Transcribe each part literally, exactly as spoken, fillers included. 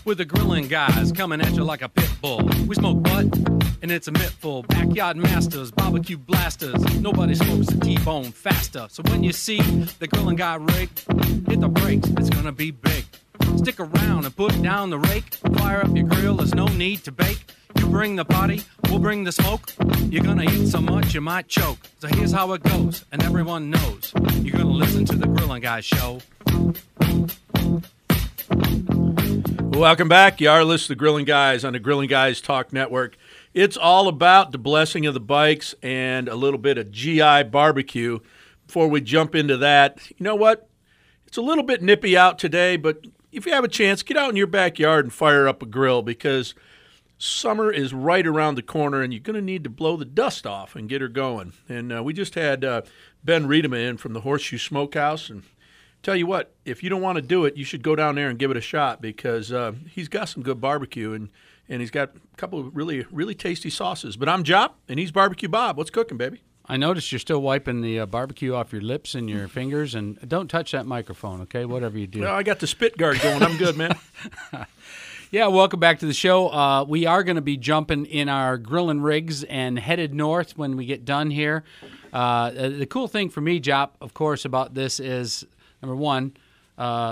with the grilling guys coming at you like a pit bull. We smoke butt, and it's a mittful. Backyard masters, barbecue blasters. Nobody smokes a T-bone faster. So when you see the grilling guy rig, hit the brakes, it's gonna be big. Stick around and put down the rake. Fire up your grill, there's no need to bake. You bring the party, we'll bring the smoke. You're gonna eat so much you might choke. So here's how it goes, and everyone knows. You're gonna listen to the Grilling Guys show. Welcome back. You are listening to the Grilling Guys on the Grilling Guys Talk Network. It's all about the blessing of the bikes and a little bit of G I barbecue. Before we jump into that, you know what? It's a little bit nippy out today, but if you have a chance, get out in your backyard and fire up a grill because summer is right around the corner and you're going to need to blow the dust off and get her going. And uh, we just had uh, Ben Riedema in from the Horseshoe Smokehouse, and tell you what, if you don't want to do it, you should go down there and give it a shot because uh, he's got some good barbecue and, and he's got a couple of really, really tasty sauces. But I'm Jop, and he's Barbecue Bob. What's cooking, baby? I noticed you're still wiping the uh, barbecue off your lips and your fingers, and don't touch that microphone, okay, whatever you do. Well, I got the spit guard going. I'm good, man. Yeah, welcome back to the show. Uh, we are going to be jumping in our grilling rigs and headed north when we get done here. Uh, the cool thing for me, Jop, of course, about this is, number one, uh,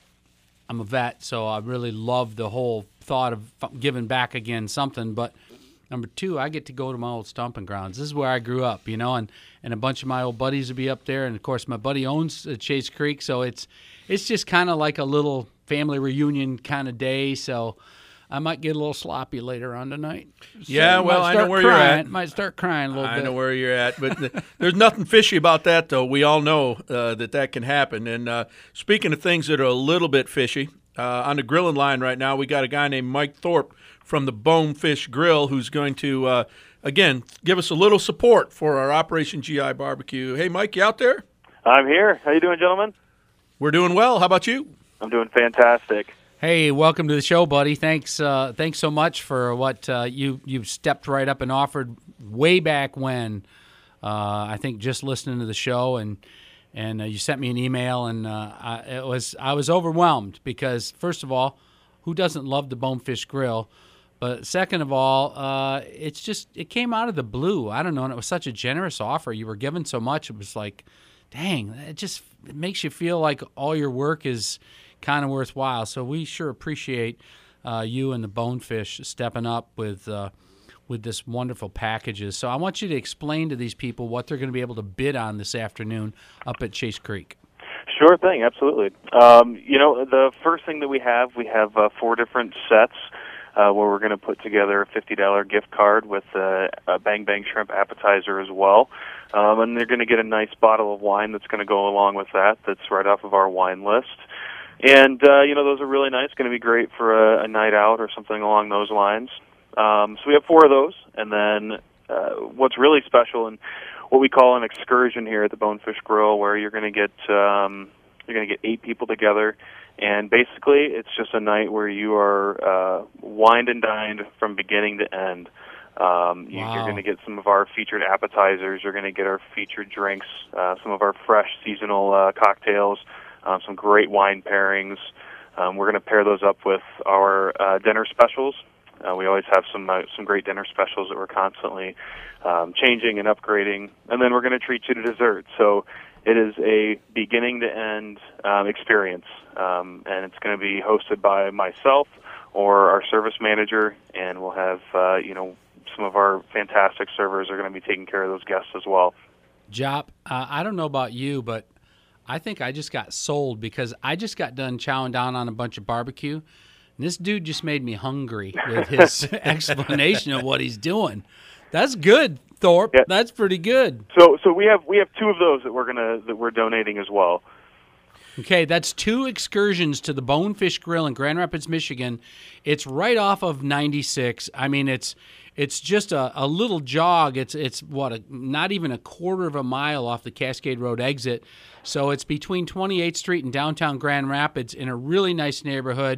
I'm a vet, so I really love the whole thought of giving back again something. But number two, I get to go to my old stomping grounds. This is where I grew up, you know, and, and a bunch of my old buddies will be up there. And, of course, my buddy owns uh, Chase Creek, so it's it's just kind of like a little family reunion kind of day. So I might get a little sloppy later on tonight. Yeah, so well, I know where crying. you're at. Might start crying a little I bit. know where you're at, but th- there's nothing fishy about that, though. We all know uh, that that can happen. And uh, speaking of things that are a little bit fishy, uh, on the grilling line right now, we got a guy named Mike Thorpe from the Bonefish Grill who's going to, uh, again, give us a little support for our Operation G I Barbecue. Hey, Mike, you out there? I'm here. How you doing, gentlemen? We're doing well. How about you? I'm doing fantastic. Hey, welcome to the show, buddy. Thanks, uh, thanks so much for what uh, you you stepped right up and offered way back when. Uh, I think just listening to the show, and and uh, you sent me an email, and uh, I, it was I was overwhelmed because first of all, who doesn't love the Bonefish Grill? But second of all, uh, it's just it came out of the blue. I don't know, and it was such a generous offer. You were given so much. It was like, dang, it just it makes you feel like all your work is kind of worthwhile. So we sure appreciate uh, you and the Bonefish stepping up with uh, with this wonderful packages. So I want you to explain to these people what they're going to be able to bid on this afternoon up at Chase Creek. Sure thing, absolutely. Um, you know, the first thing that we have, we have uh, four different sets uh, where we're going to put together a fifty dollars gift card with uh, a Bang Bang Shrimp appetizer as well. Um, and they're going to get a nice bottle of wine that's going to go along with that. That's right off of our wine list. And, uh, you know, those are really nice. Going to be great for a, a night out or something along those lines. Um, so we have four of those. And then uh, what's really special and what we call an excursion here at the Bonefish Grill, where you're going to get um, you're going to get eight people together. And basically it's just a night where you are uh, wined and dined from beginning to end. Um, you, wow. You're going to get some of our featured appetizers. You're going to get our featured drinks, uh, some of our fresh seasonal uh, cocktails, Um, some great wine pairings. Um, we're going to pair those up with our uh, dinner specials. Uh, we always have some uh, some great dinner specials that we're constantly um, changing and upgrading. And then we're going to treat you to dessert. So it is a beginning-to-end um, experience, um, and it's going to be hosted by myself or our service manager, and we'll have, uh, you know, some of our fantastic servers are going to be taking care of those guests as well. Jop, uh, I don't know about you, but I think I just got sold because I just got done chowing down on a bunch of barbecue. And this dude just made me hungry with his explanation of what he's doing. That's good, Thorpe. Yeah. That's pretty good. So, so we have we have two of those that we're gonna that we're donating as well. Okay, that's two excursions to the Bonefish Grill in Grand Rapids, Michigan. It's right off of ninety-six. I mean, it's it's just a, a little jog. It's it's what a, not even a quarter of a mile off the Cascade Road exit. So it's between twenty-eighth Street and downtown Grand Rapids in a really nice neighborhood.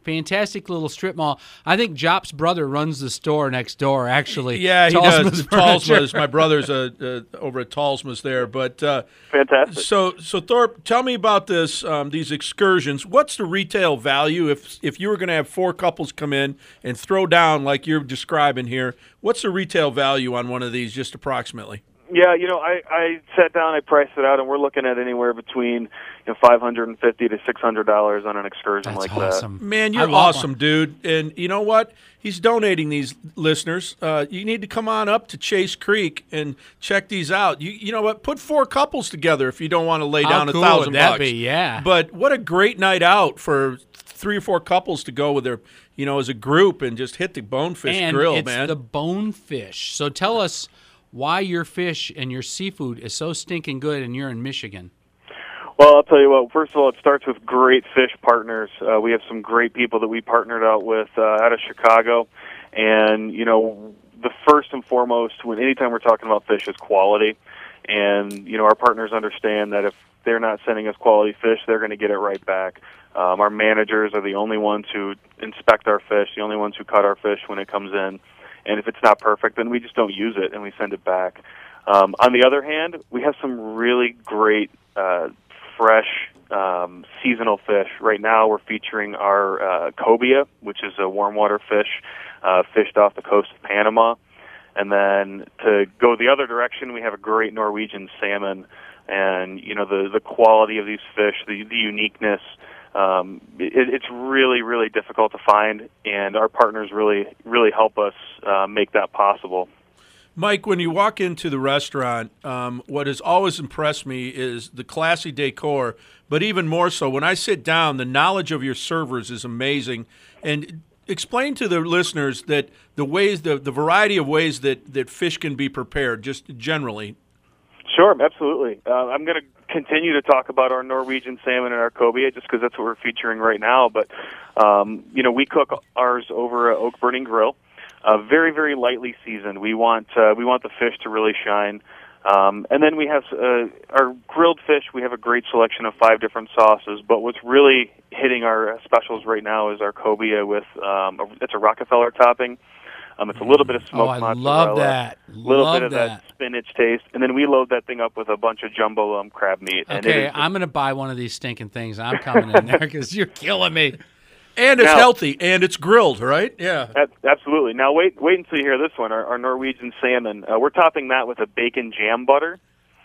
fantastic little strip mall. I think Jop's brother runs the store next door, actually. Yeah, he Talsma's does. Talsma's. My brother's uh, uh, over at Talsma's there. But uh, Fantastic. So, so Thorpe, tell me about this. Um, these excursions. What's the retail value if if you were going to have four couples come in and throw down like you're describing here? What's the retail value on one of these, just approximately? Yeah, you know, I, I sat down, I priced it out, and we're looking at anywhere between you know five hundred and fifty to six hundred dollars on an excursion That's like awesome. Man, I you're want awesome, one. dude. And you know what? He's donating these listeners. Uh, you need to come on up to Chase Creek and check these out. You you know what? Put four couples together if you don't want to lay How down cool a thousand would that bucks. be? Yeah. But what a great night out for three or four couples to go with their, you know, as a group and just hit the Bonefish and Grill, it's man. the Bonefish. So tell us why your fish and your seafood is so stinking good, and you're in Michigan. Well, I'll tell you what. First of all, it starts with great fish partners. Uh, we have some great people that we partnered out with uh, out of Chicago, and you know, the first and foremost, when anytime we're talking about fish, is quality. And you know, our partners understand that if they're not sending us quality fish, they're going to get it right back. Um, our managers are the only ones who inspect our fish, the only ones who cut our fish when it comes in. And if it's not perfect, then we just don't use it and we send it back. Um, on the other hand, we have some really great uh, fresh um, seasonal fish. Right now we're featuring our uh, cobia, which is a warm water fish uh, fished off the coast of Panama. And then to go the other direction, we have a great Norwegian salmon. And, you know, the, the quality of these fish, the, the uniqueness, Um, it, it's really, really difficult to find, and our partners really, really help us uh, make that possible. Mike, when you walk into the restaurant, um, what has always impressed me is the classy decor, but even more so, when I sit down, the knowledge of your servers is amazing. And explain to the listeners that the ways, the, the variety of ways that, that fish can be prepared, just generally. Sure, absolutely. Uh, I'm going to continue to talk about our Norwegian salmon and our cobia just because that's what we're featuring right now. But, um, you know, we cook ours over an oak burning grill, uh, very, very lightly seasoned. We want uh, we want the fish to really shine. Um, and then we have uh, our grilled fish. We have a great selection of five different sauces. But what's really hitting our specials right now is our cobia with um, a, it's a Rockefeller topping. Um, it's a little bit of smoked Oh, I mozzarella, love that. a little Love bit of that. that spinach taste, and then we load that thing up with a bunch of jumbo um, crab meat. And it Okay, is I'm going to buy one of these stinking things. I'm coming in there because you're killing me. And it's Now- healthy, and it's grilled, right? Yeah. Ab- Absolutely. Now, wait wait until you hear this one, our, our Norwegian salmon. Uh, we're topping that with a bacon jam butter.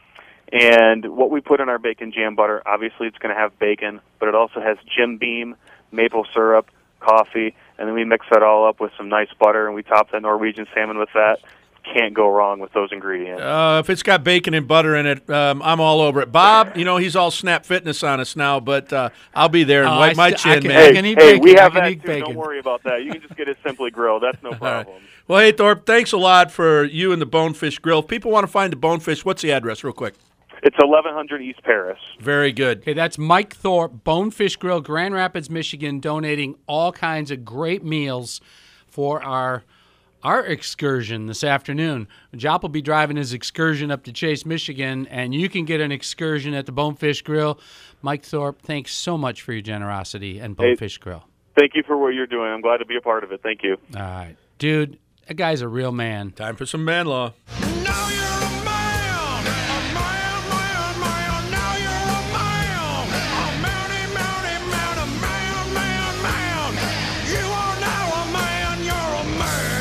And what we put in our bacon jam butter, obviously it's going to have bacon, but it also has Jim Beam, maple syrup, coffee, and then we mix that all up with some nice butter, and we top that Norwegian salmon with that. Can't go wrong with those ingredients. Uh, if it's got bacon and butter in it, um, I'm all over it. Bob, you know, he's all Snap Fitness on us now, but uh, I'll be there and Oh, wipe I my st- I chin, can- man. I Hey, can eat hey, bacon. we I have can that eat too. bacon. Don't worry about that. You can just get it simply grilled. That's no problem. Well, hey, Thorpe, thanks a lot for you and the Bonefish Grill. If people want to find the Bonefish, what's the address, real quick? It's eleven hundred East Paris. Very good. Okay, that's Mike Thorpe, Bonefish Grill, Grand Rapids, Michigan, donating all kinds of great meals for our our excursion this afternoon. Jop will be driving his excursion up to Chase, Michigan, and you can get an excursion at the Bonefish Grill. Mike Thorpe, thanks so much for your generosity and Bonefish Grill. Thank you for what you're doing. I'm glad to be a part of it. Thank you. All right. Dude, that guy's a real man. Time for some man law. Now you're a man, a man, man, man. Now you're a man, a mounty, mounty, man, a man, man, man. You are now a man, you're a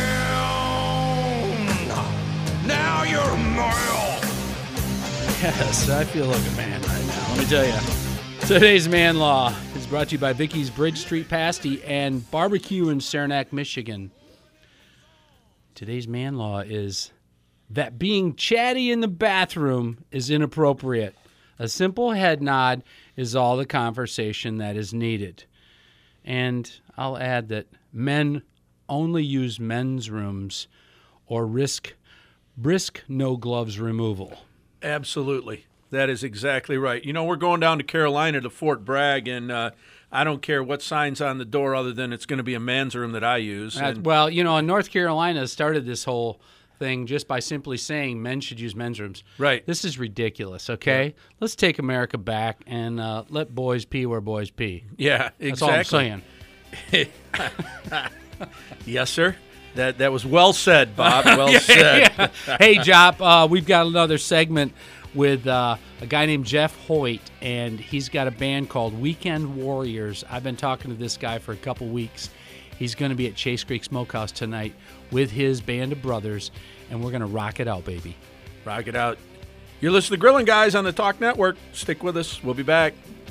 man. Now you're a man. Yes, I feel like a man right now. Let me tell you. Today's Man Law is brought to you by Vicky's Bridge Street Pasty and Barbecue in Saranac, Michigan. Today's Man Law is that being chatty in the bathroom is inappropriate. A simple head nod is all the conversation that is needed. And I'll add that men only use men's rooms or risk brisk no gloves removal. Absolutely. That is exactly right. You know, we're going down to Carolina to Fort Bragg, and uh, I don't care what sign's on the door other than it's going to be a man's room that I use. Uh, And- well, you know, in North Carolina started this whole thing just by simply saying men should use men's rooms. Right. This is ridiculous, okay? Let's take America back and uh, let boys pee where boys pee. yeah, exactly. That's all I'm saying. Yes, sir. That that was well said, Bob. Well said. Yeah. Hey, Jop, uh, we've got another segment with uh, a guy named Jeff Hoyt, and he's got a band called Weekend Warriors. I've been talking to this guy for a couple weeks. He's going to be at Chase Creek Smokehouse tonight with his band of brothers, and we're going to rock it out, baby. Rock it out. You're listening to Grilling Guys on the Talk Network. Stick with us. We'll be back.